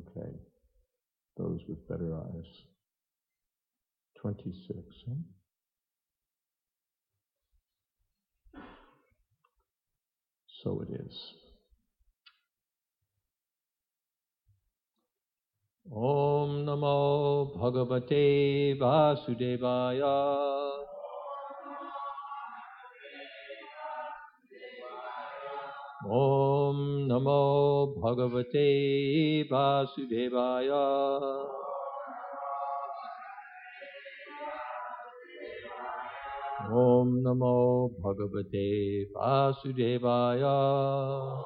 Okay. Those with better eyes. 26. Huh? So it is. Om Namo Bhagavate Vasudevaya. Om Namo Bhagavate Vasudevaya. Om Namo Bhagavate Vasudevaya.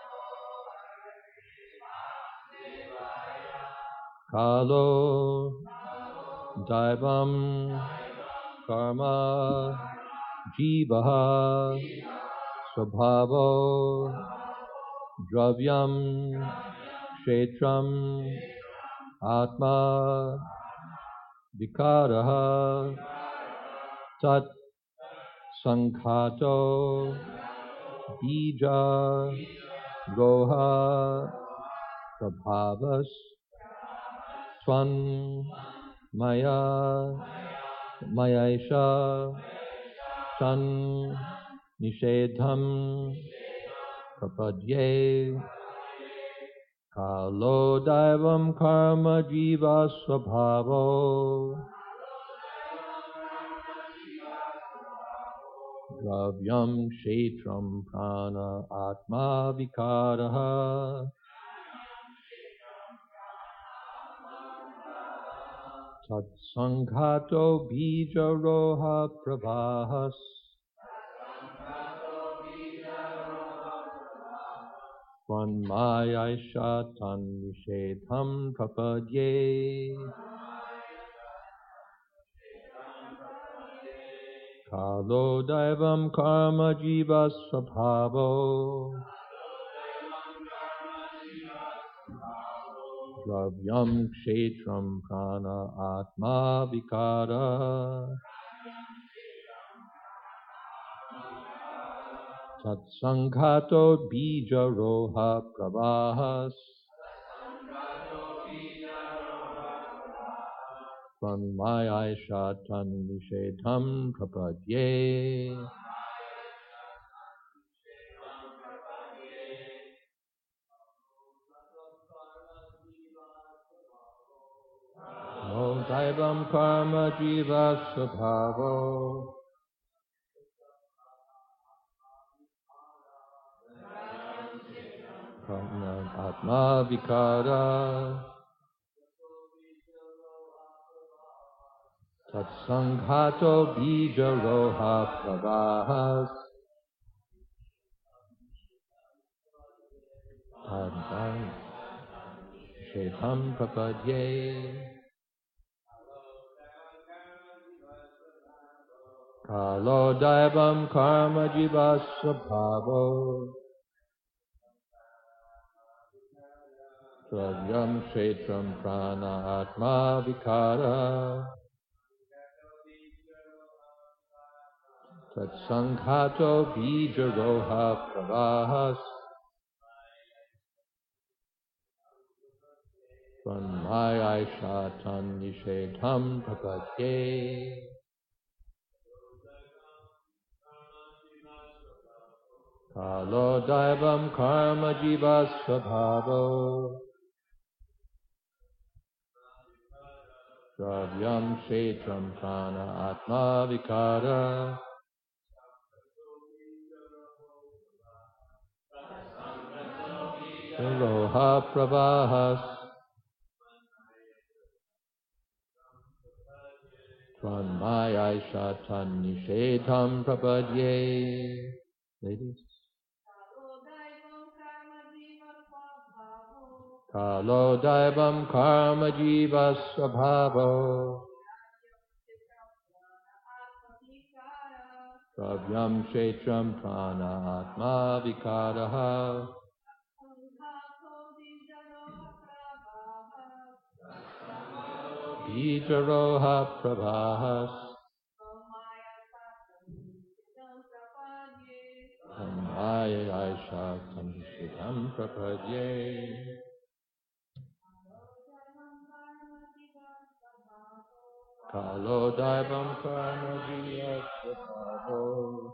Kalo Daivam Karma Jivaha Swabhavo Dravyam Kshetram Atma Vikaraha Tat Sankhato Bija Roha Prabhavas Swan Maya Mayaisha Tan Nishedham Prapadye Kalo Daivam Karma Jiva Swabhavo Dravyam Kshetram Prana Atma Vikaraha Tat Sankhato Bija Roha Prabhas Svanmayaisha Tan Nishedham Prapadye Kalo Daivam Karma Jiva Swabhavo Dravyam Kshetram Prana Atma Vikara Tat Sankhato Bija Roha Prabhas Svanmayaisha Tan Nishedham Prapadye Kalo Daivam Karma Jiva Swabhavo Atma Vikara Tat Sankhato Bija Roha Prabhas Advan Shetam Prapadye Kalo Daivam Karma Jiva Swabhavo Dravyam Kshetram Prana Atma Vikara Tat Sankhato Bija Roha Prabhas Svanmayaisha Tan Nishedham Prapadye Kalo Daivam Karma Jiva Swabhavo Dravyam Kshetram Prana Atma Vikara Roha Prabhas Svanmayaisha Tan Nishedham Prapadye. Ladies. Kalo Daivam Karma Jiva Swabhavo Dravyam Kshetram Prana Atma Vikaraha Bija Roha Prabhas Svanmayaisha Tan Nishedham Prapadye. Kalo Daivam Karma Jiva Svabhavo.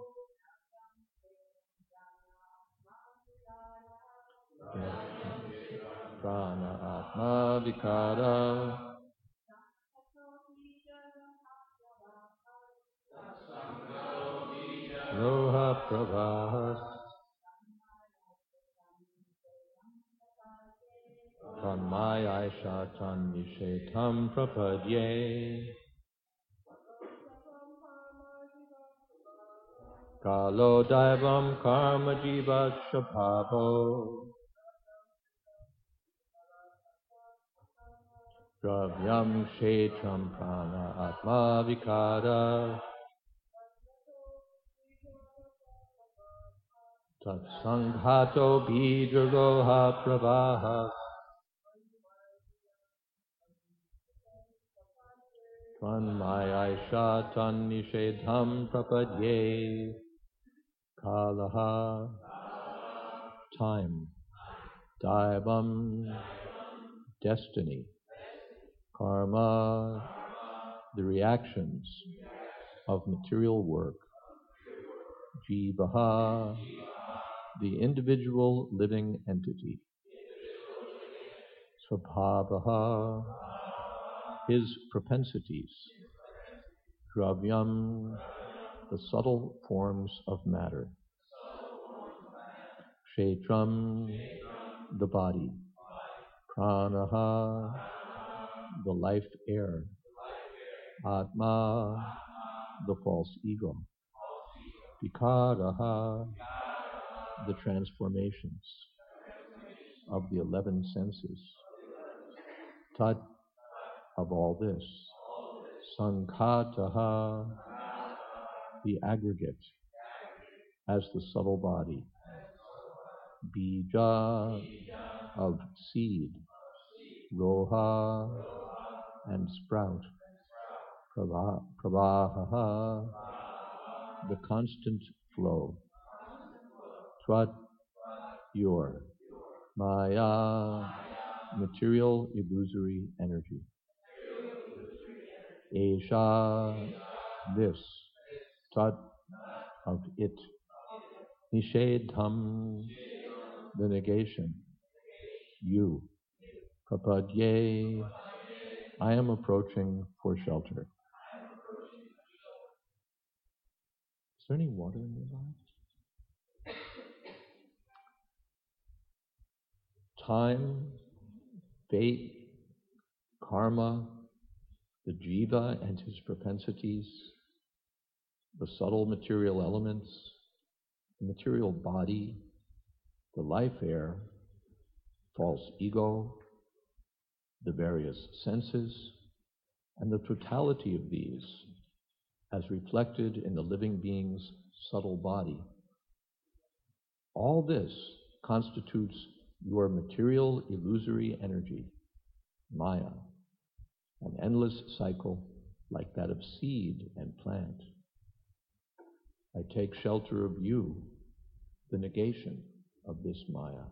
Prana Atma Vikara. Roha Prabhas. Tanmaya Aisha Nishetam Prapadye. Kalo Daivam Karma Jiva Svabhavo. Dravyam Kshetram Prana Atma Vikara. Tat Sanghato Bijaroha Pravaha. Tvanmaya Tan Nishedham Prapadye. Kalaha. Time. Daivam. Destiny. Karma. The reactions of material work. Jivaha. The individual living entity. Svabhavaha. His propensities. Dravyam. The subtle forms of matter. Kshetram. The body. Pranaha. The life air. Atma. The false ego. Vikaraha. The transformations of the 11 senses. Tat. Of all this. Sankhataha. The aggregate as the subtle body. Bija. Of seed. Roha. And sprout. Pravaha. The constant flow. Tvat. Your. Maya. Material illusory energy. Esha. This. Tat. Of it. Nishedham. The negation. You. Prapadye. I am approaching for shelter. Is there any water in your life? Time, fate, karma, the jiva and his propensities, the subtle material elements, the material body, the life air, false ego, the various senses, and the totality of these as reflected in the living being's subtle body. All this constitutes your material illusory energy, Maya, an endless cycle like that of seed and plant. I take shelter of you, the negation of this Maya.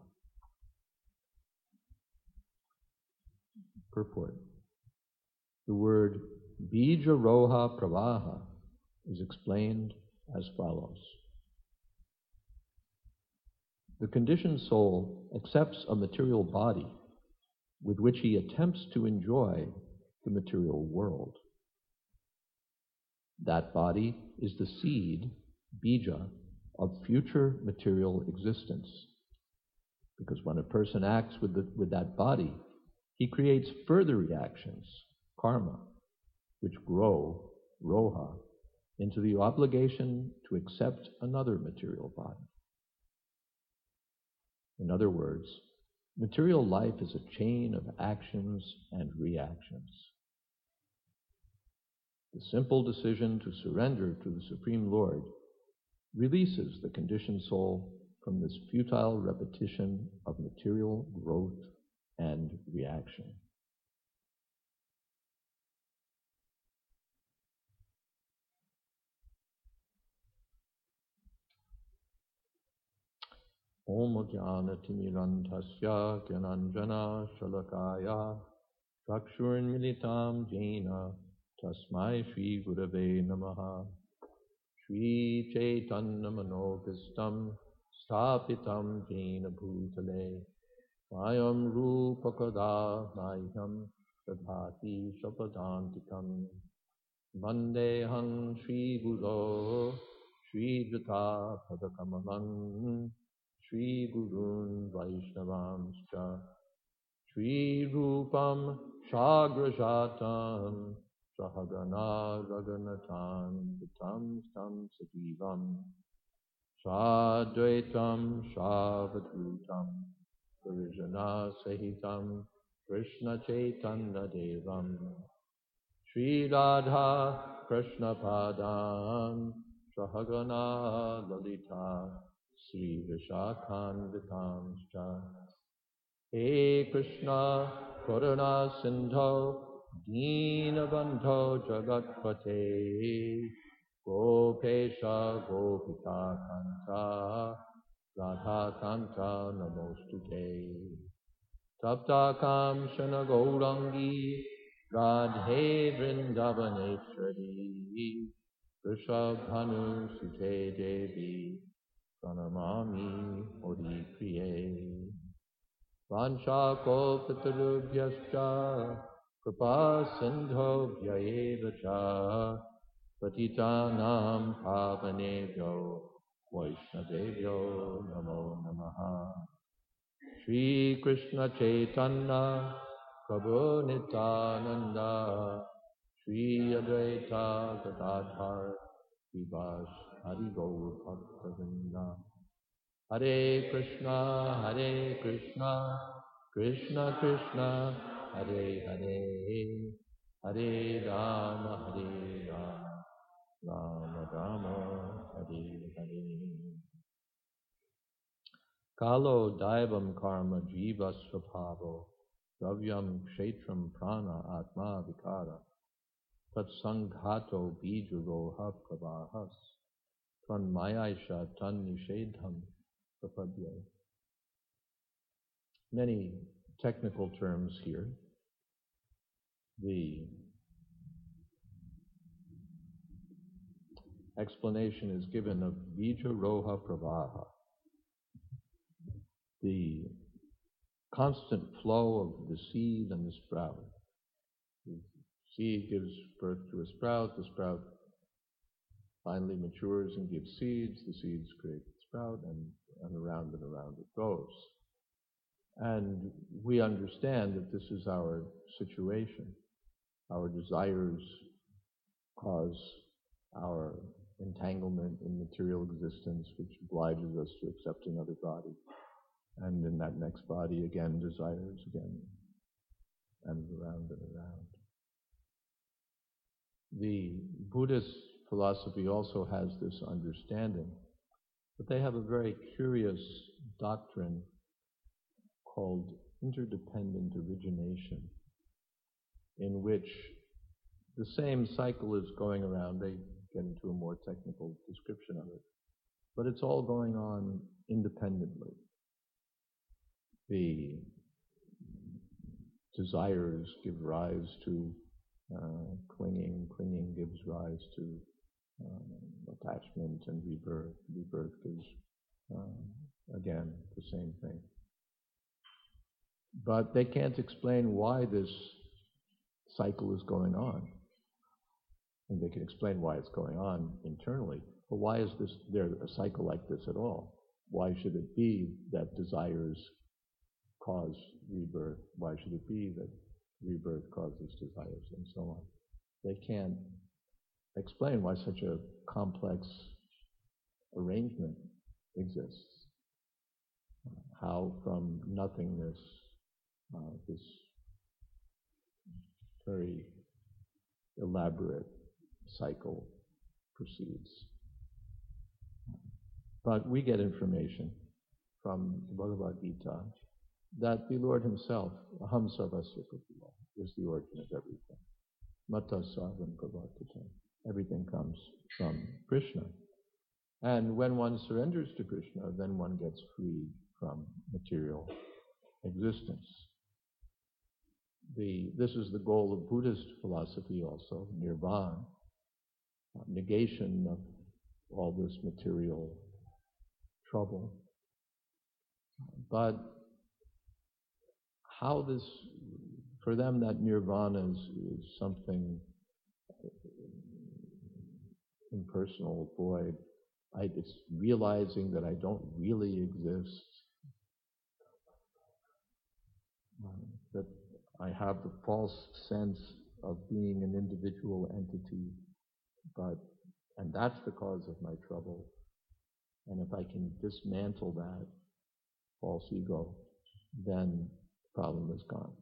Purport. The word bija roha pravaha is explained as follows. The conditioned soul accepts a material body with which he attempts to enjoy the material world. That body is the seed, bija, of future material existence. Because when a person acts with that body, he creates further reactions, karma, which grow, roha, into the obligation to accept another material body. In other words, material life is a chain of actions and reactions. The simple decision to surrender to the Supreme Lord releases the conditioned soul from this futile repetition of material growth and reaction. Om Jnana Timirantasya Gyananjana Shalakaya Chakshurmilitam Jena Tasmai Shri Gurave Namaha. Shri Chaitanya Manopistam Stapitam Jena Bhutale Swayam Rupa Kada Mayam Tadhati Shapadantikam Vandeham Shri Guru Shri Jata Padakamalam Shri Gurun Vaishnavamscha Shri Rupam Shagrajatam Sahagana Raghunathan Vitam Stam Sajivam Sadvaitam Savadhutam Purijana Sahitam Krishna Chaitanya Devam Shri Radha Krishna Padam Sahagana Lalita Sri Vishakhan Vitamscha He Krishna Karuna Sindho Deenabandho Jagatpate Gopesha Gopika Kanta Radha Kanta Namostute Tapta Kamshana Gaurangi Radhe Vrindavaneshwari Rishabhanu Sute Devi Pranamami Odi Priye Vansha Kalpatarubhyascha Kripa Sindho Vyayeva Cha Patitanam Pavanebhyo Vaishnavebhyo Namo Namaha Shri Krishna Chaitanya Prabhu Nityananda Shri Advaita Gadadhar Vivas Hari Gaur Bhaktavinda Hare Krishna Krishna Krishna Hare Hare Hare Rama Rama Rama Hare Hare Kalo Daivam Karma Jiva Svabhavo Dravyam Kshetram Prana Atma Vikara Tat Sanghato Bijuroha Prabhahas Tvan Mayaisha Tan Nishedham Prapadya. Many technical terms here. The explanation is given of Bija Roha Pravaha, the constant flow of the seed and the sprout. The seed gives birth to a sprout, the sprout finally matures and gives seeds, the seeds create the sprout, and around it goes. And we understand that this is our situation. Our desires cause our entanglement in material existence, which obliges us to accept another body. And in that next body, again, desires again, and around and around. The Buddhist philosophy also has this understanding, but they have a very curious doctrine called interdependent origination, in which the same cycle is going around. They get into a more technical description of it, but it's all going on independently. The desires give rise to clinging gives rise to attachment and rebirth gives, again, the same thing. But they can't explain why this cycle is going on. And they can explain why it's going on internally, but why is there a cycle like this at all? Why should it be that desires cause rebirth? Why should it be that rebirth causes desires, and so on? They can't explain why such a complex arrangement exists. How from nothingness this very elaborate cycle proceeds. But we get information from the Bhagavad Gita that the Lord himself, Aham Sarvasya Prabhuva, is the origin of everything. Mata Sarvam Pravartita. Everything comes from Krishna. And when one surrenders to Krishna, then one gets freed from material existence. This is the goal of Buddhist philosophy also, nirvana, negation of all this material trouble. But how this, for them, that nirvana is something impersonal, void. It's realizing that I don't really exist, that I have the false sense of being an individual entity, and that's the cause of my trouble. And if I can dismantle that false ego, then the problem is gone.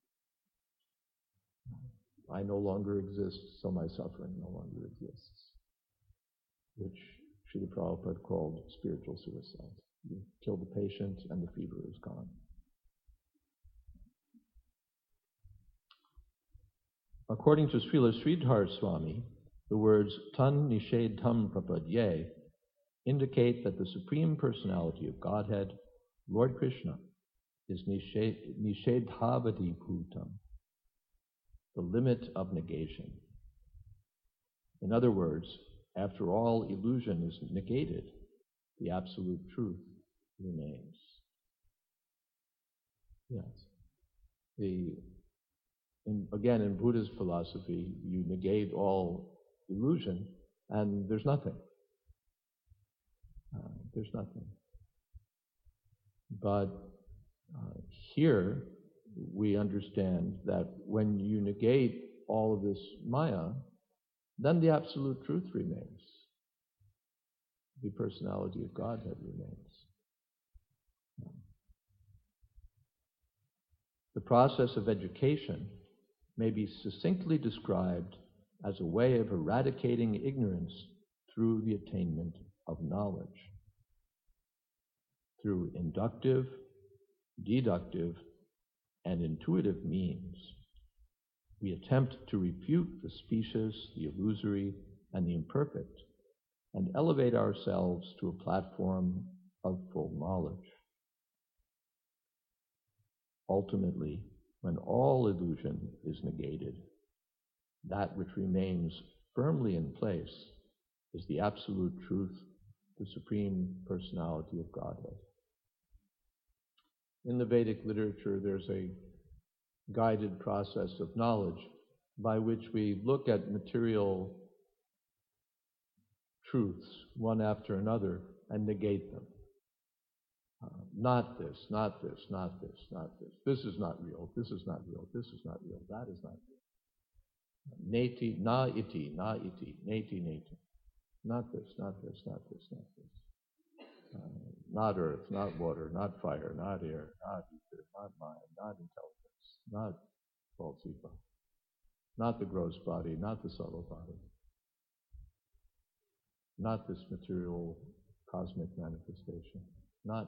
I no longer exist, so my suffering no longer exists, which Srila Prabhupada called spiritual suicide. You kill the patient and the fever is gone. According to Srila Sridhar Swami, the words tan nishedham prapadye indicate that the Supreme Personality of Godhead, Lord Krishna, is nishedhavati bhutam, the limit of negation. In other words, after all illusion is negated, the absolute truth remains. Yes. Again, in Buddhist philosophy, you negate all illusion, and there's nothing. There's nothing. But here, we understand that when you negate all of this Maya, then the absolute truth remains. The personality of Godhead remains. The process of education may be succinctly described as a way of eradicating ignorance through the attainment of knowledge. Through inductive, deductive, and intuitive means, we attempt to refute the specious, the illusory, and the imperfect, and elevate ourselves to a platform of full knowledge. Ultimately, when all illusion is negated, that which remains firmly in place is the absolute truth, the Supreme Personality of Godhead. In the Vedic literature, there's a guided process of knowledge by which we look at material truths one after another and negate them. Not this, not this, not this, not this. This is not real. This is not real. This is not real. That is not real. Neti, na iti, neti, neti. Not this, not this, not this, not this. Not earth, not water, not fire, not air, not ether, not mind, not intelligence, not false ego, not the gross body, not the subtle body, not this material cosmic manifestation. Not.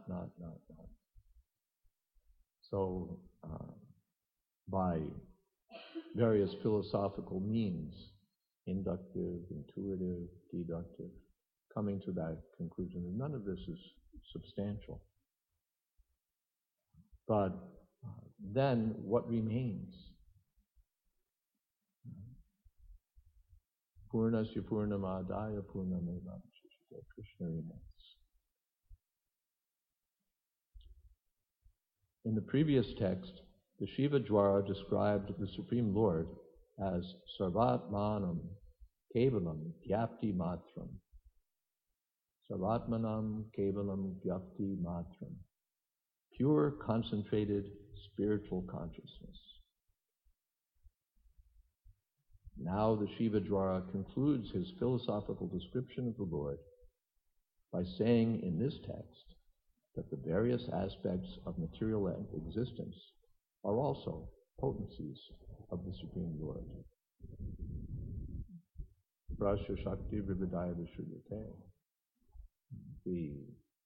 So, by various philosophical means, inductive, intuitive, deductive, coming to that conclusion, and none of this is substantial. But then what remains? Purnasya Purnamadaya Purnamevamshishyate, Krishna remains. In the previous text, the Shiva Jwara described the Supreme Lord as Sarvatmanam Kevalam Gyapti Matram. Sarvatmanam Kevalam Gyapti Matram. Pure, concentrated, spiritual consciousness. Now the Shiva Jwara concludes his philosophical description of the Lord by saying in this text that the various aspects of material existence are also potencies of the Supreme Lord. Prasya Shakti Vividaya Vishuddhate. The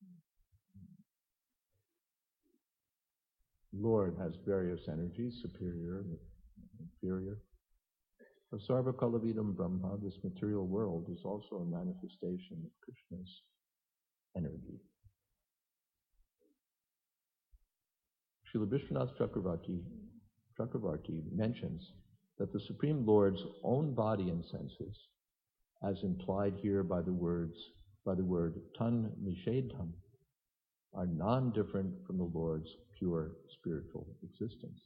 Lord has various energies, superior, inferior. Sarva Kalavidam Brahma, this material world, is also a manifestation of Krishna's energy. Srila Vishwanath Chakravarti Chakravarti mentions that the Supreme Lord's own body and senses, as implied here by the word tan nishedham, are non-different from the Lord's pure spiritual existence.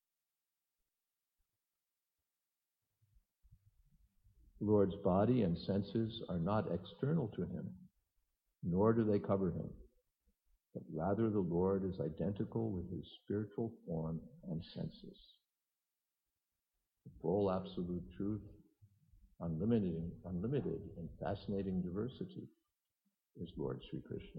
The Lord's body and senses are not external to him, nor do they cover him, but rather the Lord is identical with his spiritual form and senses. The full absolute truth, unlimited and fascinating diversity, is Lord Sri Krishna.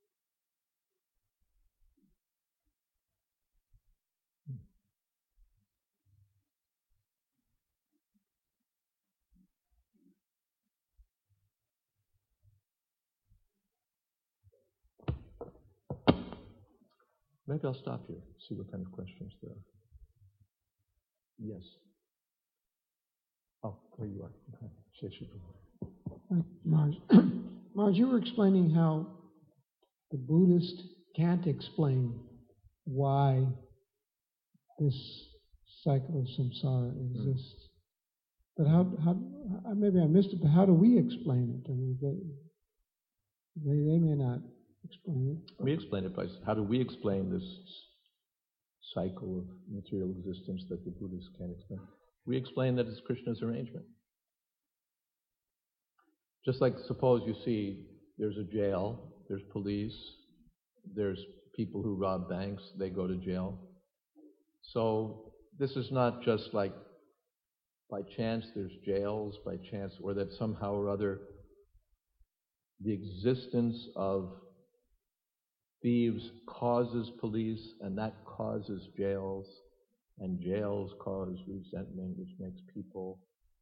Maybe I'll stop here, see what kind of questions there are. Yes. Oh, there you are. Marge, Marge, you were explaining how the Buddhist can't explain why this cycle of samsara exists. But how maybe I missed it, but how do we explain it? I mean, they may not explain it. We explain it by, how do we explain this cycle of material existence that the Buddhists can't explain? We explain that it's Krishna's arrangement. Just like, suppose you see there's a jail, there's police, there's people who rob banks, they go to jail. So this is not just like by chance there's jails, by chance, or that somehow or other the existence of thieves causes police, and that causes jails, and jails cause resentment, which makes people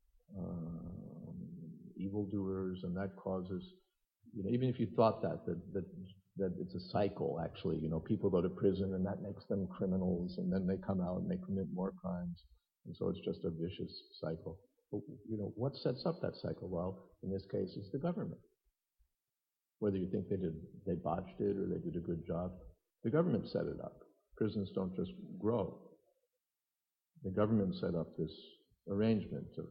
evildoers, and that causes, even if you thought that it's a cycle, actually, people go to prison and that makes them criminals, and then they come out and they commit more crimes, and so it's just a vicious cycle. But, what sets up that cycle? Well, in this case, it's the government. Whether you think they botched it or they did a good job, the government set it up. Prisons don't just grow. The government set up this arrangement of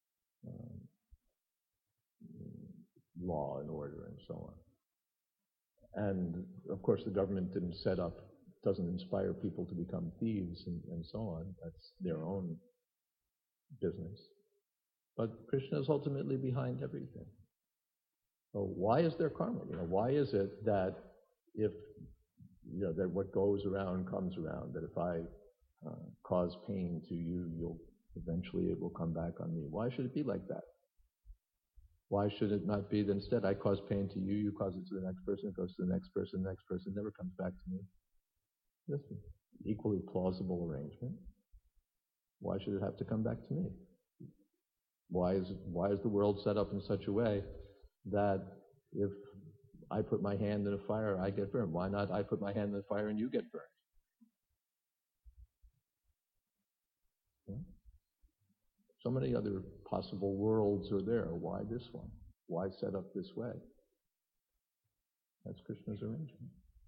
law and order and so on. And of course, the government doesn't inspire people to become thieves and so on. That's their own business. But Krishna is ultimately behind everything. So why is there karma? Why is it that if, that what goes around comes around, that if I cause pain to you, eventually it will come back on me? Why should it be like that? Why should it not be that instead I cause pain to you, you cause it to the next person, it goes to the next person never comes back to me? This is an equally plausible arrangement. Why should it have to come back to me? Why is the world set up in such a way that if I put my hand in a fire, I get burned? Why not I put my hand in the fire and you get burned? Yeah. So many other possible worlds are there. Why this one? Why set up this way? That's Krishna's arrangement.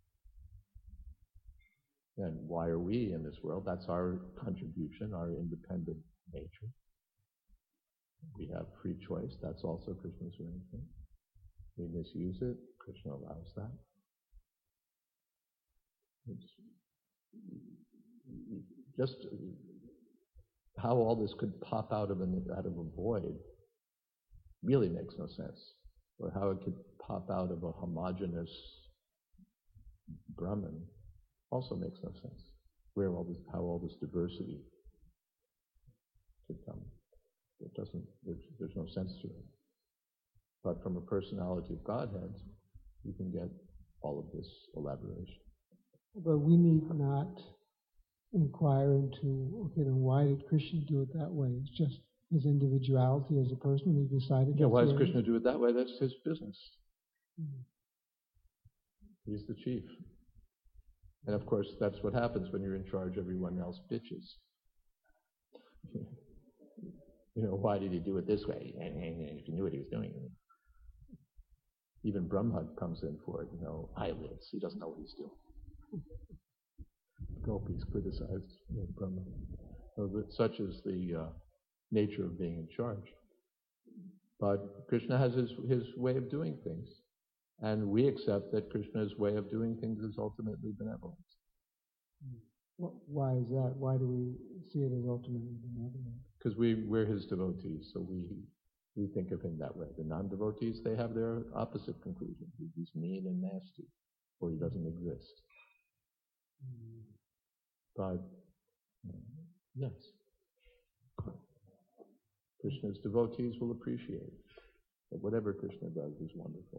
And why are we in this world? That's our contribution, our independent nature. We have free choice. That's also Krishna's arrangement. We misuse it. Krishna allows that. It's just how all this could pop out of a void really makes no sense. Or how it could pop out of a homogeneous Brahman also makes no sense. How all this diversity could come. There's no sense to it. But from a personality of Godhead, you can get all of this elaboration. But we need not inquire into, okay, then why did Krishna do it that way? It's just his individuality as a person. He decided. Yeah, why does Krishna do it that way? That's his business. Mm-hmm. He's the chief. And of course, that's what happens when you're in charge. Everyone else bitches. Why did he do it this way? If you knew what he was doing. Even Brahma comes in for it, eyelids. He doesn't know what he's doing. Gopis criticized Brahma. Such is the nature of being in charge. But Krishna has his way of doing things. And we accept that Krishna's way of doing things is ultimately benevolence. Why is that? Why do we see it as ultimately benevolent? Because we're his devotees, so we think of him that way. The non-devotees, they have their opposite conclusion. He's mean and nasty, or he doesn't exist. But, yes, Krishna's devotees will appreciate that whatever Krishna does is wonderful.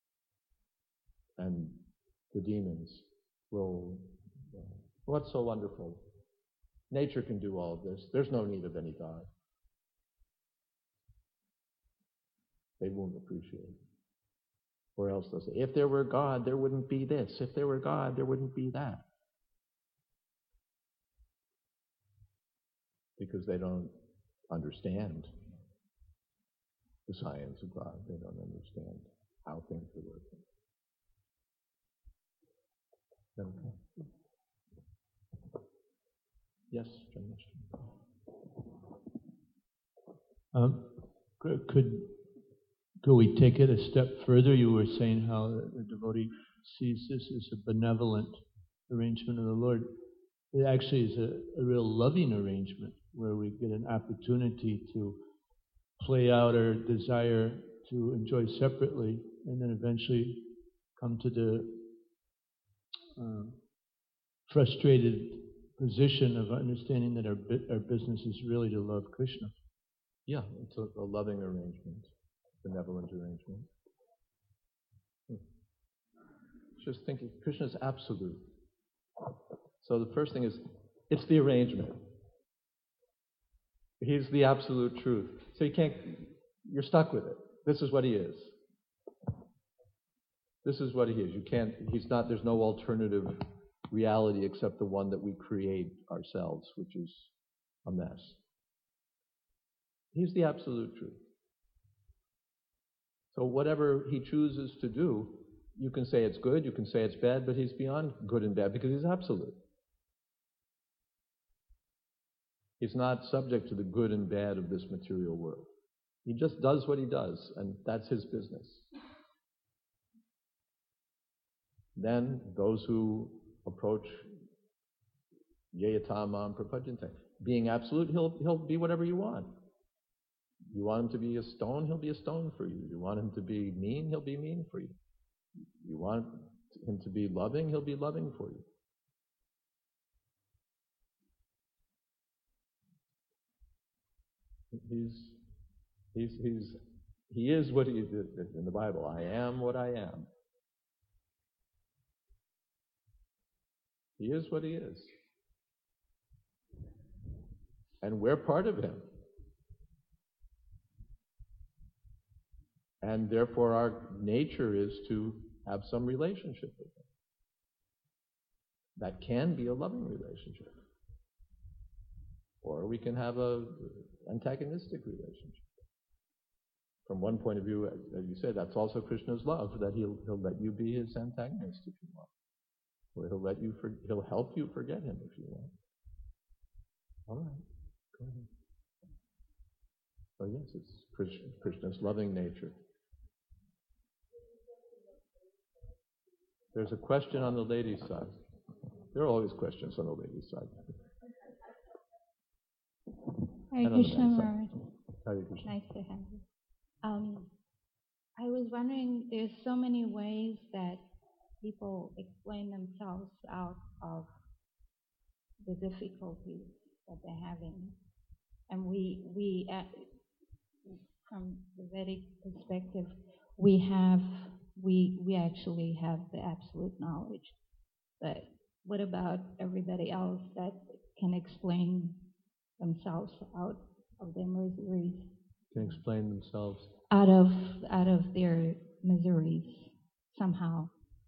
And the demons will, what's so wonderful? Nature can do all of this. There's no need of any God. They won't appreciate it. Or else they'll say, if there were God, there wouldn't be this. If there were God, there wouldn't be that. Because they don't understand the science of God. They don't understand how things are working. Okay. Yes, John. Could we take it a step further? You were saying how the devotee sees this as a benevolent arrangement of the Lord. It actually is a real loving arrangement where we get an opportunity to play out our desire to enjoy separately and then eventually come to the frustrated position of understanding that our business is really to love Krishna. Yeah, it's a loving arrangement, benevolent arrangement. Just thinking, Krishna's absolute. So the first thing is, it's the arrangement. He's the absolute truth. So you're stuck with it. This is what he is. This is what he is. There's no alternative reality except the one that we create ourselves, which is a mess. He's the absolute truth. So whatever he chooses to do, you can say it's good, you can say it's bad, but he's beyond good and bad because he's absolute. He's not subject to the good and bad of this material world. He just does what he does, and that's his business. Then those who approach Yeyatamam Prapajante, being absolute, he'll be whatever you want. You want him to be a stone, he'll be a stone for you. You want him to be mean, he'll be mean for you. You want him to be loving, he'll be loving for you. He is what he is in the Bible. I am what I am. He is what he is. And we're part of him. And therefore our nature is to have some relationship with him. That can be a loving relationship. Or we can have an antagonistic relationship. From one point of view, as you said, that's also Krishna's love, that he'll let you be his antagonist if you want. Or he'll help you forget him if you want. All right, go ahead. So yes, it's Krishna's loving nature. There's a question on the ladies' side. There are always questions on the ladies' side. Hare Krishna Maharaj. Hare Krishna. Nice to have you. I was wondering, there's so many ways that people explain themselves out of the difficulties that they're having. And we from the Vedic perspective, we actually have the absolute knowledge. But what about everybody else that can explain themselves out of their miseries? Can explain themselves out of their miseries somehow.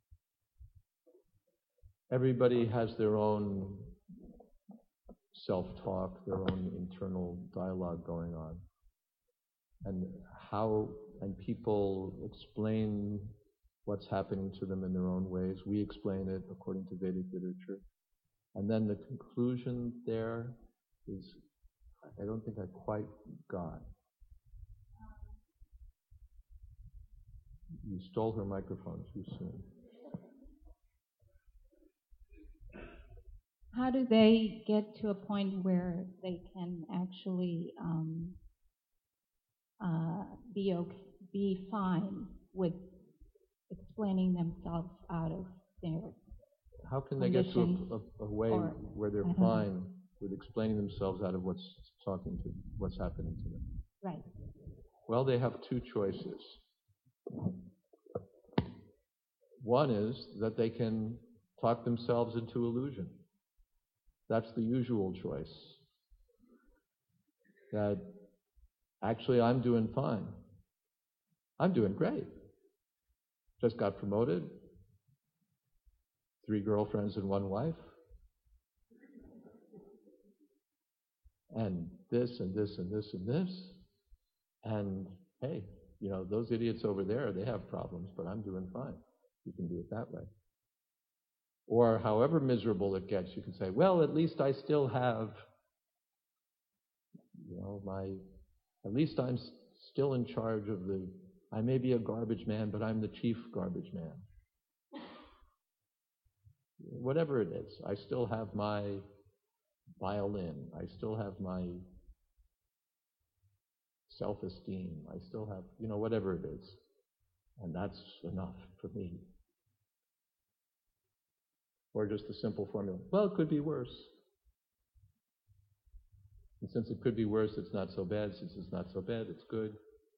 Everybody has their own self-talk, their own internal dialogue going on. And people explain what's happening to them in their own ways. We explain it according to Vedic literature. And then the conclusion there is, I don't think I quite got. You stole her microphone too soon. How do they get to a point where they can actually be fine with explaining themselves out of their How can they get condition, to a way or, where they're I don't fine with explaining themselves out of what's happening to them? right? Well, they have two choices. One is that they can talk themselves into illusion. That's the usual choice. That actually I'm doing fine. I'm doing great. Just got promoted. 3 girlfriends and 1 wife. And this and this and this and this. And hey, those idiots over there, they have problems, but I'm doing fine. You can do it that way. Or however miserable it gets, you can say, well, at least I still have, at least I'm still in charge of I may be a garbage man, but I'm the chief garbage man. Whatever it is, I still have my violin. I still have my self-esteem. I still have, whatever it is. And that's enough for me. Or just a simple formula. Well, it could be worse. And since it could be worse, it's not so bad. Since it's not so bad, it's good.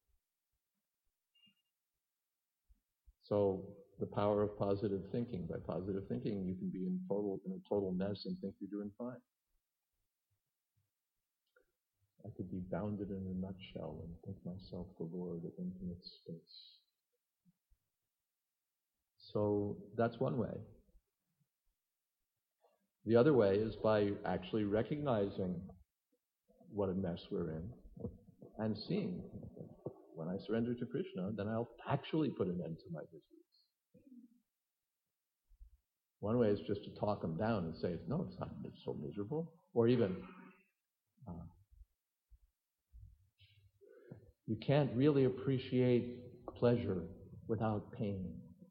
So the power of positive thinking. By positive thinking, you can be in a total mess and think you're doing fine. I could be bounded in a nutshell and think myself the Lord of infinite space. So that's one way. The other way is by actually recognizing what a mess we're in and seeing, when I surrender to Krishna, then I'll actually put an end to my miseries. One way is just to talk them down and say, no, it's not so miserable. Or even, you can't really appreciate pleasure without pain.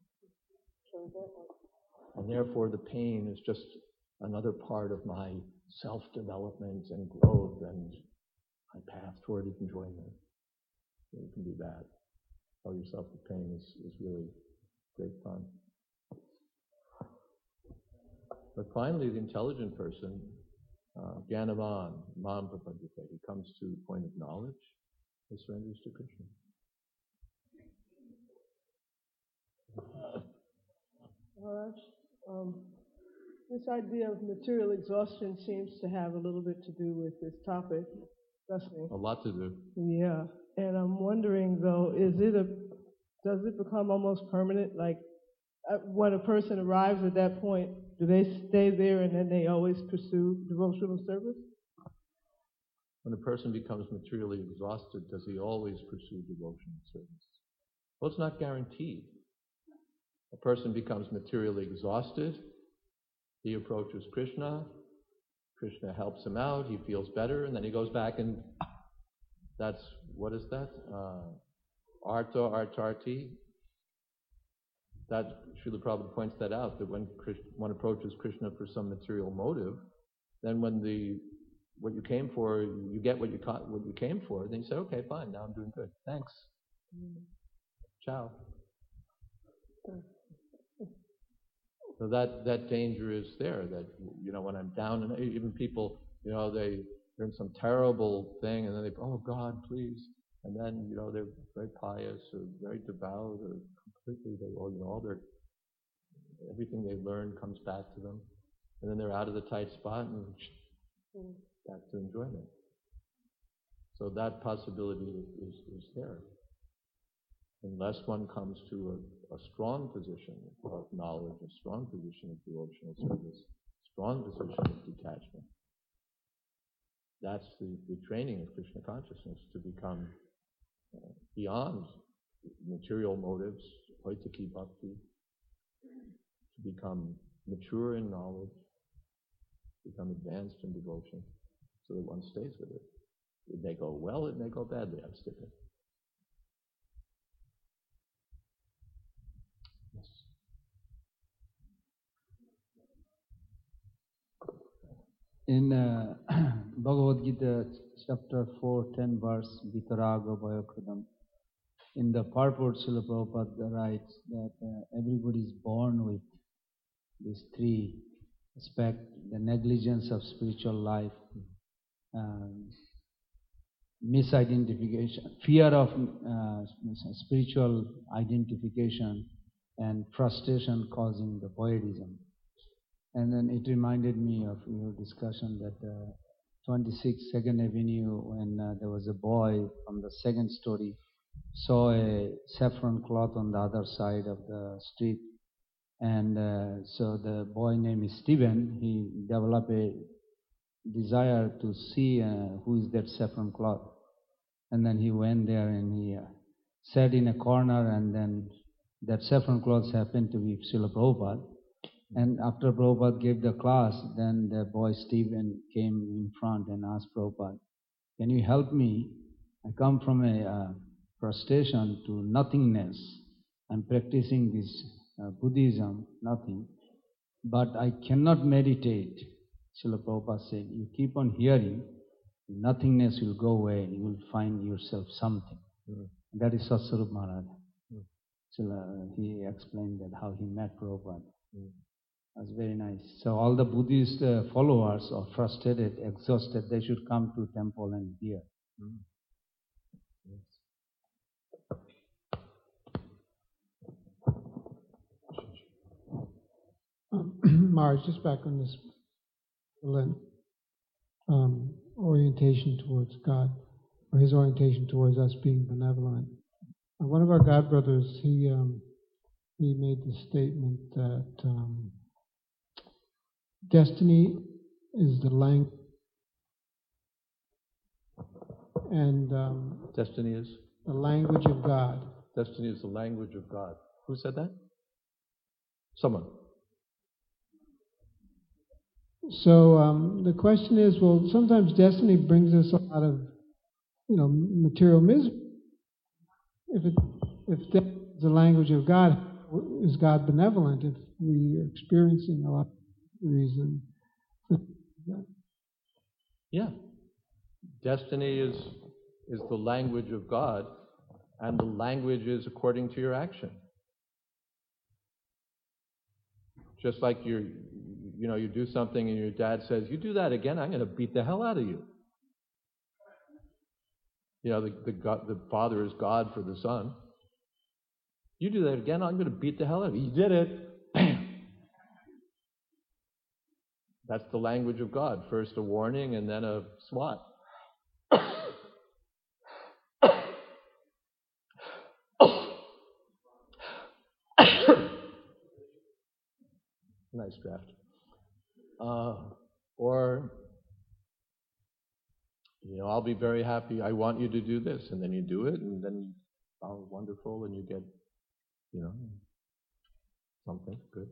And therefore the pain is just another part of my self-development and growth and my path toward enjoyment. So you can do that. Tell yourself the pain is really great fun. But finally, the intelligent person, Gyanavan, Mam Prapadite, he comes to the point of knowledge, he surrenders to Krishna. This idea of material exhaustion seems to have a little bit to do with this topic, especially. A lot to do. Yeah, and I'm wondering though, does it become almost permanent? Like, when a person arrives at that point, do they stay there and then they always pursue devotional service? When a person becomes materially exhausted, does he always pursue devotional service? Well, it's not guaranteed. A person becomes materially exhausted, he approaches Krishna, Krishna helps him out, he feels better, and then he goes back and what is that? Arta Artarti. That Srila Prabhupada points that out, that when one approaches Krishna for some material motive, then when what you came for, you get what you came for, then you say, okay, fine, now I'm doing good. Thanks. Ciao. So that danger is there, that, when I'm down, and even people, they're in some terrible thing, and then oh God, please. And then, they're very pious or very devout or completely, everything they learned comes back to them. And then they're out of the tight spot and back to enjoyment. So that possibility is there. Unless one comes to a strong position of knowledge, a strong position of devotional service, strong position of detachment. That's the training of Krishna consciousness, to become beyond material motives, hoitaki bhakti, to become mature in knowledge, become advanced in devotion. so that one stays with it. It may go well, it may go badly. I'm sticking. Yes. In Bhagavad Gita, chapter 4, 10 verse, Vitaraga Bhayakridam, in the purport, Srila Prabhupada writes that everybody is born with these three aspects: the negligence of spiritual life, misidentification, fear of spiritual identification, and frustration causing the voidism. And then it reminded me of your discussion that 26 2nd Avenue, when there was a boy from the second story, saw a saffron cloth on the other side of the street. And so the boy named Stephen, he developed a desire to see who is that saffron cloth. And then he went there and he sat in a corner, and then that saffron cloth happened to be Srila Prabhupada. And after Prabhupada gave the class, then the boy Stephen came in front and asked Prabhupada, "Can you help me? I come from a frustration to nothingness. I'm practicing this Buddhism, nothing, but I cannot meditate." Srila Prabhupada said, "You keep on hearing, nothingness will go away, you will find yourself something." That is Satsvarup Maharaj. So he explained that how he met Prabhupada. That's very nice. So all the Buddhist followers are frustrated, exhausted, they should come to temple and hear. Maharaj, just back on this orientation towards God, or his orientation towards us being benevolent. One of our godbrothers, he made the statement that destiny is the language, and Destiny is? the language of God. Destiny is the language of God. Who said that? Someone. So the question is, well, sometimes destiny brings us a lot of, material misery. If that's the language of God, is God benevolent? If we are experiencing a lot of reason. Yeah. Destiny is the language of God, and the language is according to your action. Just like you do something and your dad says, "You do that again, I'm going to beat the hell out of you." The father is God for the son. "You do that again, I'm going to beat the hell out of you." You did it. Bam. That's the language of God. First a warning and then a swat. Nice draft. Or, "I'll be very happy, I want you to do this," and then you do it, and then, oh, wonderful, and you get, something good.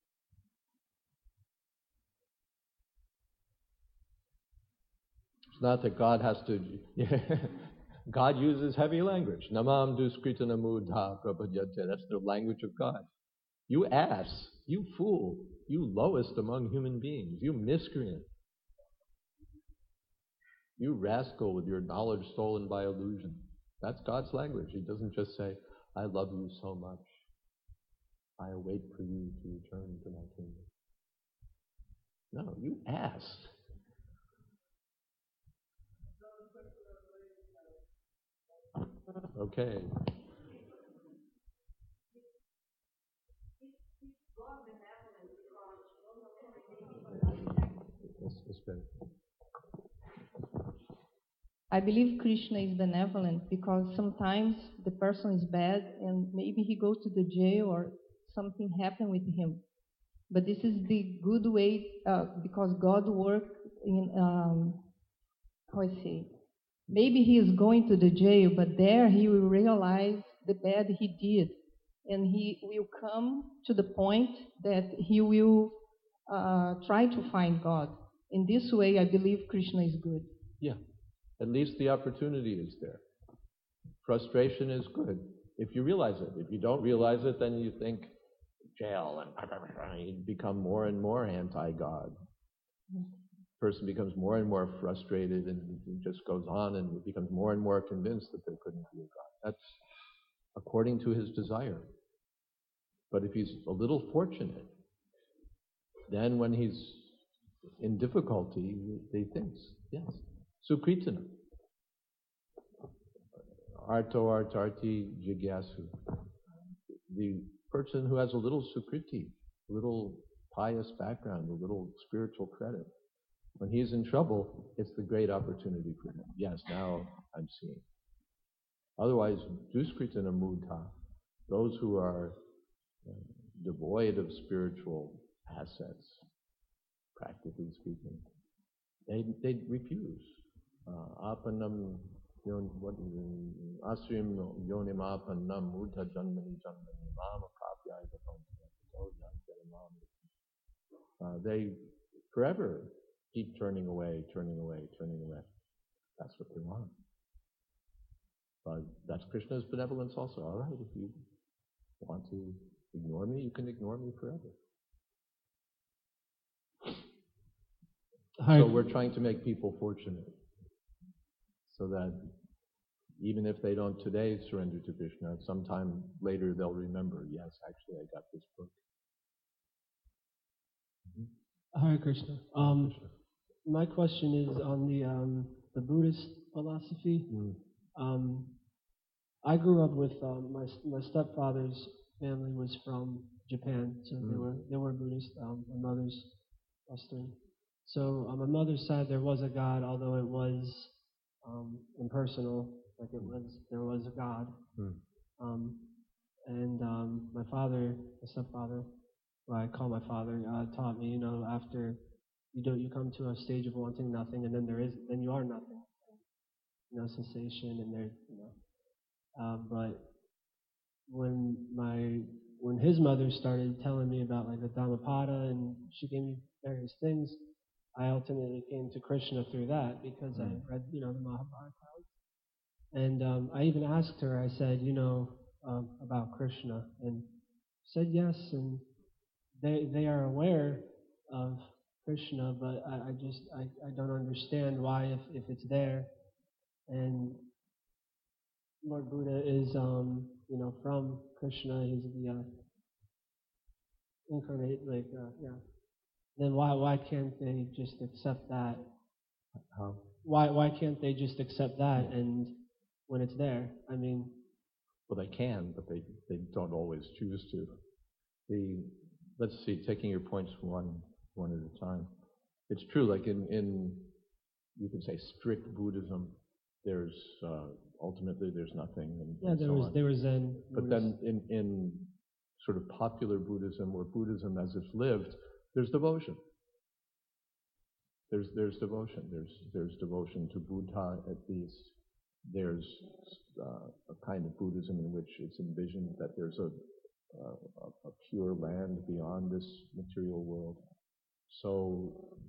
It's not that God has to, God uses heavy language. Namam duskritanamudha prapadyate. That's the language of God. You ass, you fool, you lowest among human beings, you miscreant, you rascal with your knowledge stolen by illusion. That's God's language. He doesn't just say, "I love you so much, I await for you to return to my kingdom." No, you ass. Okay. I believe Krishna is benevolent because sometimes the person is bad and maybe he goes to the jail or something happened with him. But this is the good way because God works in, how I say, maybe he is going to the jail, but there he will realize the bad he did. And he will come to the point that he will try to find God. in this way, I believe Krishna is good. Yeah, at least the opportunity is there. Frustration is good if you realize it. If you don't realize it, then you think jail and you become more and more anti-God. Person becomes more and more frustrated, and it just goes on, and it becomes more and more convinced that there couldn't be a God. That's according to his desire. But if he's a little fortunate, then when he's in difficulty, he thinks, yes, Sukritana. Arto artarti jigyasu. The person who has a little sukriti, a little pious background, a little spiritual credit, when he's in trouble, it's the great opportunity for him. Yes, now I'm seeing. Otherwise, duskritana mudha, those who are devoid of spiritual assets, practically speaking, they refuse. Apanam asrim yonim apanam mudha janmani janmani mama kapya. They forever keep turning away. That's what they want. But that's Krishna's benevolence also. All right, if you want to ignore me, you can ignore me forever. So we're trying to make people fortunate so that even if they don't today surrender to Krishna, sometime later they'll remember, yes, actually I got this book. Hare Krishna. My question is on the Buddhist philosophy. I grew up with my stepfather's family was from Japan, so they were Buddhist. My mother's Western. So on my mother's side, there was a God, although it was impersonal. Like there was a God. And my father, my stepfather, who I call my father, taught me, after you come to a stage of wanting nothing, and then you are nothing. Cessation, and there, but when his mother started telling me about like the Dhammapada, and she gave me various things, I ultimately came to Krishna through that because I read, the Mahabharata. And I even asked her, I said, about Krishna, and she said yes, and they are aware of Krishna, but I don't understand why if it's there. And Lord Buddha is, from Krishna. He's the incarnate, Then why can't they just accept that? How? Why can't they just accept that? And when it's there, Well, they can, but they don't always choose to. Let's see, taking your points one at a time. It's true, like in you could say strict Buddhism. There's ultimately there's nothing. And there was Zen. But then in sort of popular Buddhism, or Buddhism as it's lived, there's devotion. There's devotion. There's devotion to Buddha at least. There's a kind of Buddhism in which it's envisioned that there's a pure land beyond this material world. So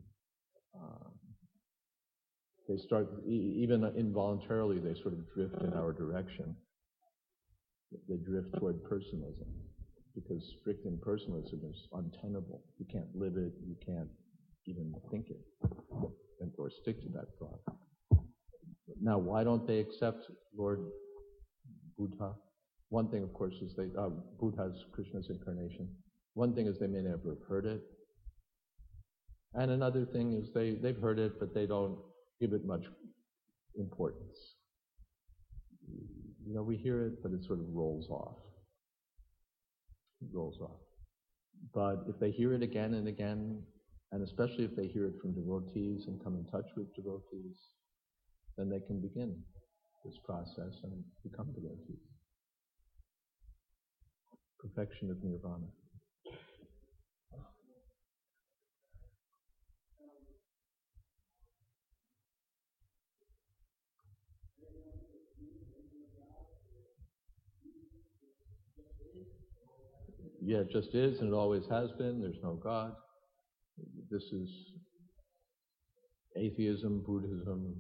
they start, even involuntarily, they sort of drift in our direction. They drift toward personalism, because strict impersonalism is untenable. You can't live it, you can't even think it, or stick to that thought. Now, why don't they accept Lord Buddha? One thing, of course, is Buddha's Krishna's incarnation. One thing is they may never have heard it. And another thing is they've heard it, but they don't give it much importance. We hear it, but it sort of rolls off. It rolls off. But if they hear it again and again, and especially if they hear it from devotees and come in touch with devotees, then they can begin this process and become devotees. Perfection of nirvana. Yeah, it just is, and it always has been. There's no God. This is atheism, Buddhism,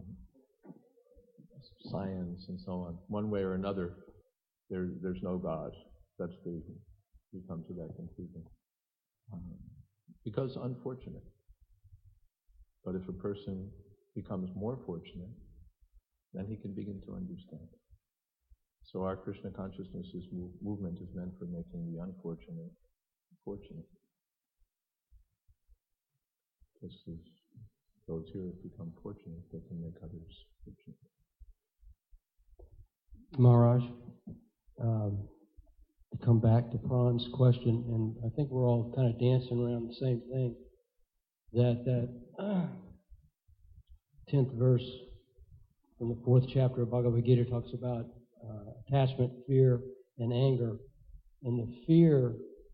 science, and so on. One way or another, there's no God. We come to that conclusion. Because unfortunate. But if a person becomes more fortunate, then he can begin to understand. So our Krishna consciousness movement is meant for making the unfortunate fortunate. Just as those here have become fortunate, they can make others fortunate. Maharaj, to come back to Pran's question, and I think we're all kind of dancing around the same thing, that 10th verse from the 4th chapter of Bhagavad Gita talks about attachment, fear, and anger. And the fear,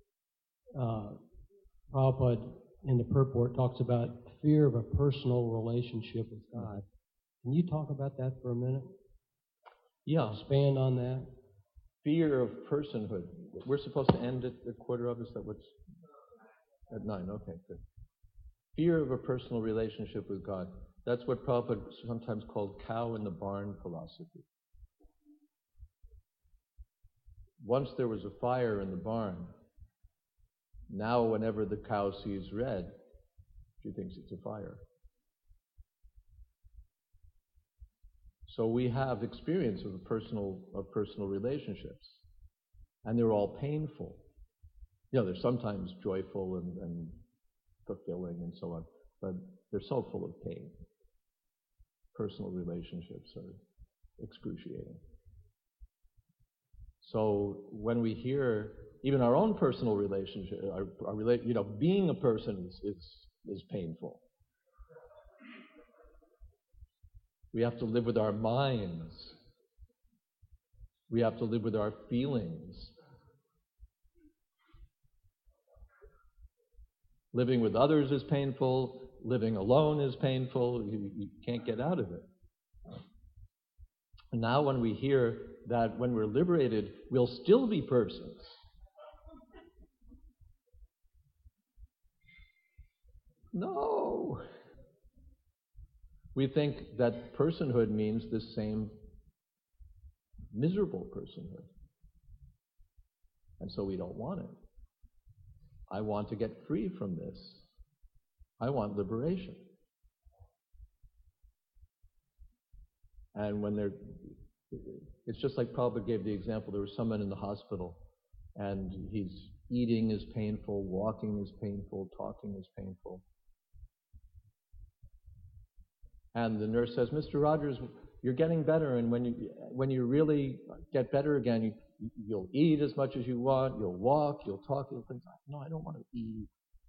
Prabhupada in the purport talks about fear of a personal relationship with God. Can you talk about that for a minute? Yeah. Expand on that. Fear of personhood. We're supposed to end at 8:45. Is that what's at 9? Okay, good. Fear of a personal relationship with God. That's what Prabhupada sometimes called cow in the barn philosophy. Once there was a fire in the barn. Now whenever the cow sees red, she thinks it's a fire. So we have experience of personal relationships, and they're all painful. They're sometimes joyful and fulfilling and so on, but they're so full of pain. Personal relationships are excruciating. So when we hear even our own personal relationship, being a person is painful. We have to live with our minds. We have to live with our feelings. Living with others is painful. Living alone is painful. You can't get out of it. And now when we hear that when we're liberated, we'll still be persons. No. We think that personhood means the same miserable personhood. And so we don't want it. I want to get free from this. I want liberation. And it's just like Prabhupada gave the example, there was someone in the hospital and he's eating is painful, walking is painful, talking is painful. And the nurse says, Mr. Rogers, you're getting better, and when you really get better again, you'll eat as much as you want, you'll walk, you'll talk, you'll think, no, I don't want to eat.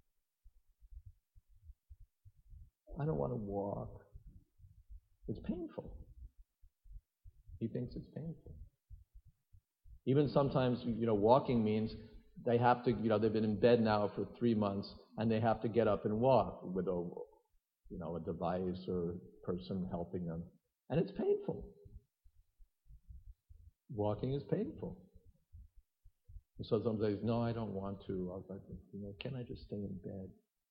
I don't want to walk. It's painful. He thinks it's painful. Even sometimes, walking means they have to, they've been in bed now for 3 months, and they have to get up and walk with a device or person helping them. And it's painful. Walking is painful. And so some days, no, I don't want to. I was like, can I just stay in bed?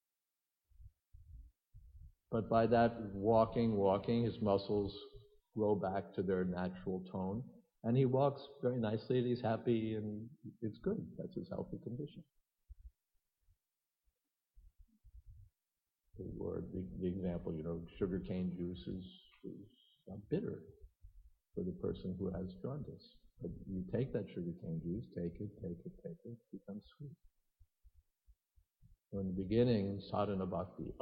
But by that walking, his muscles grow back to their natural tone. And he walks very nicely, and he's happy, and it's good. That's his healthy condition. Or the example, sugarcane juice is bitter for the person who has jaundice. But you take that sugarcane juice, take it, it becomes sweet. So in the beginning, sadhana bhakti,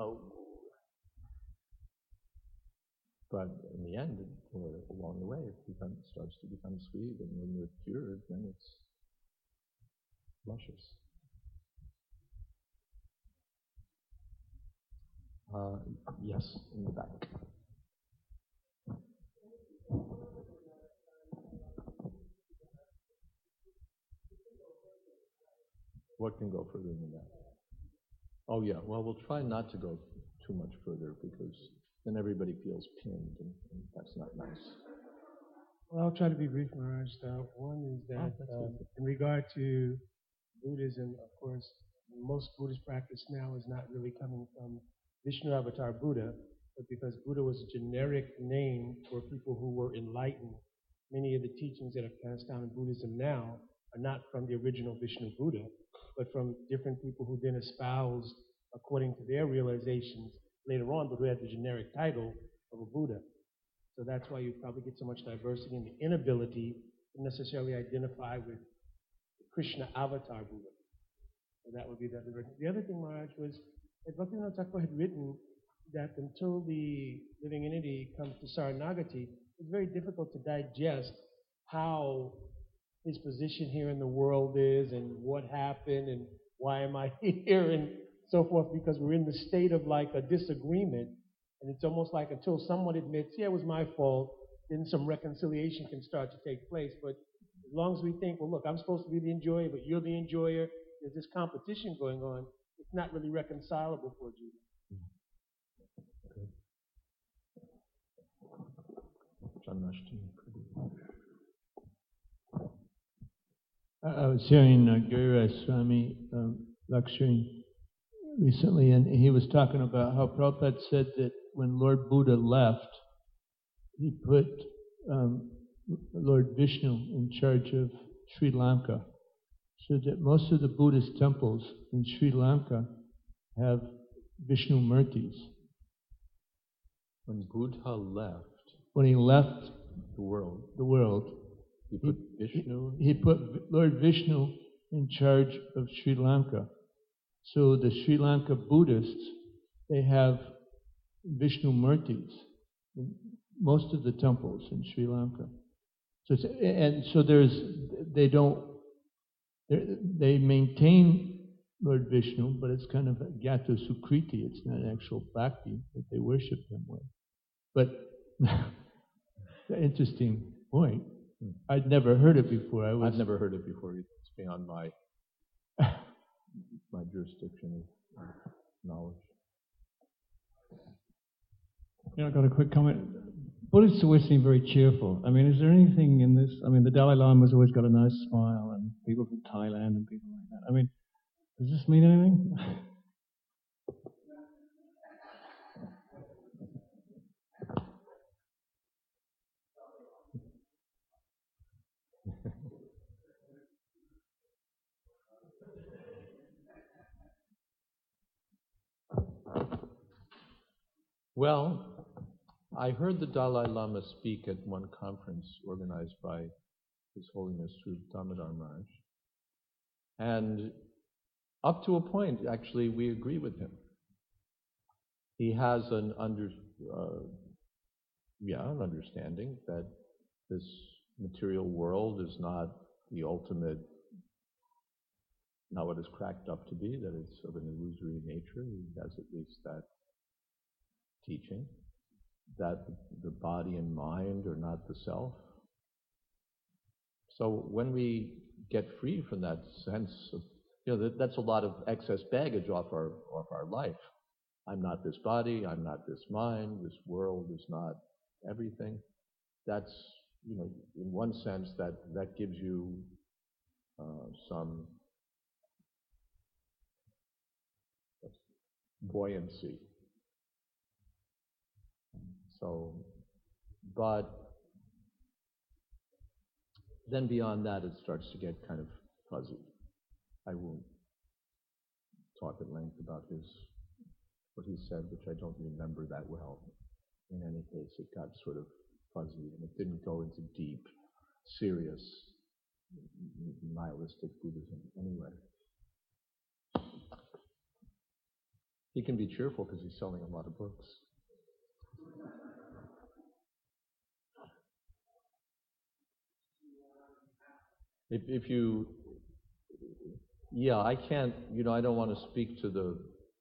but in the end, or along the way, it starts to become sweet, and when you're cured, then it's luscious. Yes, in the back. What can go further than that? Oh yeah, well, we'll try not to go too much further because then everybody feels pinned, and that's not nice. Well, I'll try to be brief, Maharaj. One is that in regard to Buddhism, of course, most Buddhist practice now is not really coming from Vishnu Avatar Buddha, but because Buddha was a generic name for people who were enlightened. Many of the teachings that are passed down in Buddhism now are not from the original Vishnu Buddha, but from different people who then espoused according to their realizations later on, but who had the generic title of a Buddha. So that's why you probably get so much diversity in the inability to necessarily identify with the Krishna avatar Buddha. So that would be the other. The other thing, Maharaj, was that Bhaktivinoda Thakur had written that until the living entity comes to Saranagati, it's very difficult to digest how his position here in the world is and what happened and why am I here and so forth, because we're in the state of like a disagreement. And it's almost like until someone admits, yeah, it was my fault, then some reconciliation can start to take place. But as long as we think, well, look, I'm supposed to be the enjoyer, but you're the enjoyer, there's this competition going on, it's not really reconcilable for Judah. I was hearing Giriraj Swami lecturing recently, and he was talking about how Prabhupada said that when Lord Buddha left, he put Lord Vishnu in charge of Sri Lanka, so that most of the Buddhist temples in Sri Lanka have Vishnu Murtis. When Buddha left, When he left the world, he put Vishnu. He put Lord Vishnu in charge of Sri Lanka. So the Sri Lanka Buddhists, they have Vishnu Murtis in most of the temples in Sri Lanka. So they maintain Lord Vishnu, but it's kind of a Gyato Sukriti. It's not an actual bhakti that they worship him with. But interesting point. I'd never heard it before. I've never heard it before either. It's beyond my my jurisdiction of knowledge. Yeah, I've got a quick comment. Buddhists always seem very cheerful. I mean, is there anything in this? I mean, the Dalai Lama's always got a nice smile, and people from Thailand and people like that. I mean, does this mean anything? Well, I heard the Dalai Lama speak at one conference organized by His Holiness Sri Damodar Maharaj. And up to a point, actually, we agree with him. He has an understanding that this material world is not the ultimate, not what it's cracked up to be, that it's of an illusory nature. He has at least that teaching, that the body and mind are not the self. So when we get free from that sense of, that's a lot of excess baggage off our life. I'm not this body, I'm not this mind, this world is not everything. That's, in one sense, that gives you some buoyancy. So, but then beyond that, it starts to get kind of fuzzy. I won't talk at length about what he said, which I don't remember that well. In any case, it got sort of fuzzy, and it didn't go into deep, serious, nihilistic Buddhism anyway. He can be cheerful because he's selling a lot of books. I can't, I don't want to speak to the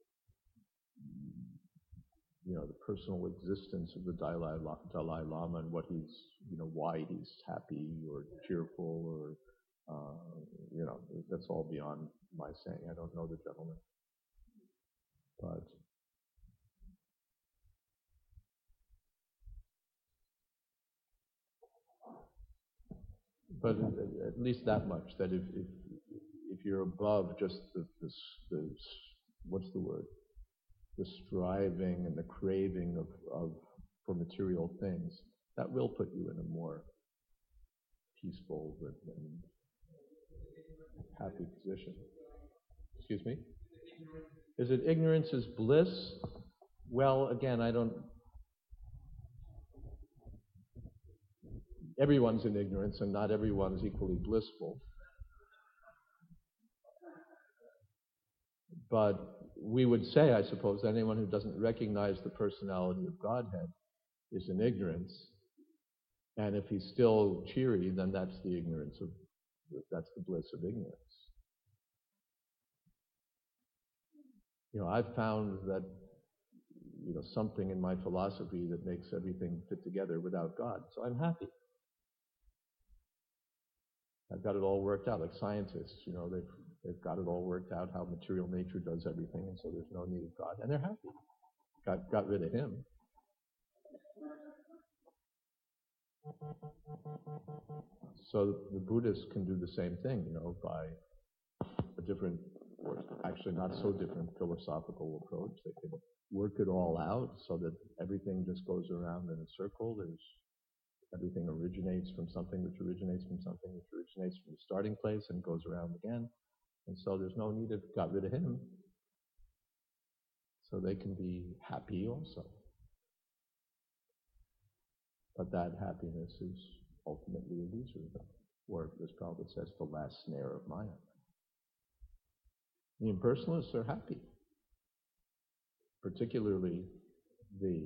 personal existence of the Dalai Lama and what he's, why he's happy or cheerful or, that's all beyond my saying. I don't know the gentleman. But at least that much, that if you're above just the what's the word? the striving and the craving for material things, that will put you in a more peaceful and happy position. Excuse me? Is it ignorance is bliss? Well, again, everyone's in ignorance and not everyone is equally blissful. But we would say, I suppose, that anyone who doesn't recognize the personality of Godhead is in ignorance. And if he's still cheery, then that's the bliss of ignorance. I've found that, something in my philosophy that makes everything fit together without God. So I'm happy. I've got it all worked out, like scientists, they've got it all worked out how material nature does everything, and so there's no need of God, and they're happy. Got rid of him. So the Buddhists can do the same thing, by a different, or actually not so different philosophical approach. They can work it all out so that everything just goes around in a circle. Everything originates from something, which originates from something, which originates from the starting place and goes around again. And so there's no need of got rid of him. So they can be happy also. But that happiness is ultimately illusory, or as Prabhupada says, the last snare of Maya. The impersonalists are happy. Particularly the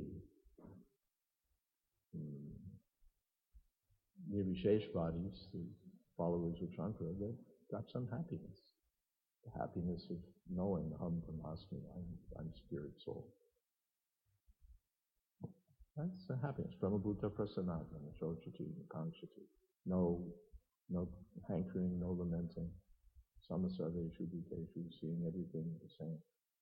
Nirvisheshvadis, the followers of Shankara, they've got some happiness. The happiness of knowing Aham Brahmasmi, I'm spirit soul. That's a happiness. Brahmabhuta prasanada, Chochati, Kankshati. No hankering, no lamenting. Samasarveshu bhuteshu, seeing everything the same.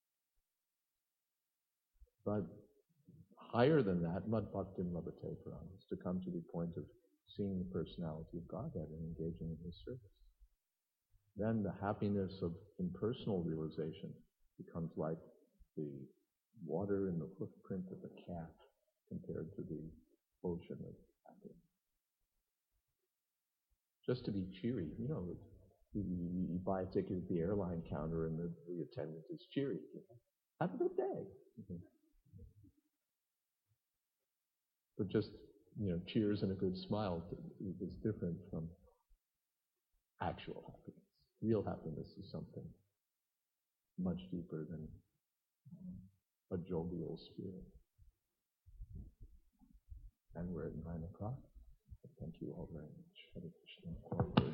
But higher than that, mad bhaktim labhate param, is to come to the point of seeing the personality of Godhead and engaging in His service. Then the happiness of impersonal realization becomes like the water in the footprint of a cat compared to the ocean of happiness. Just to be cheery, you buy a ticket at the airline counter and the attendant is cheery. Have a good day. But just, cheers and a good smile is different from actual happiness. Real happiness is something much deeper than a jovial spirit. And we're at 9 o'clock. Thank you all very much. Hare Krishna.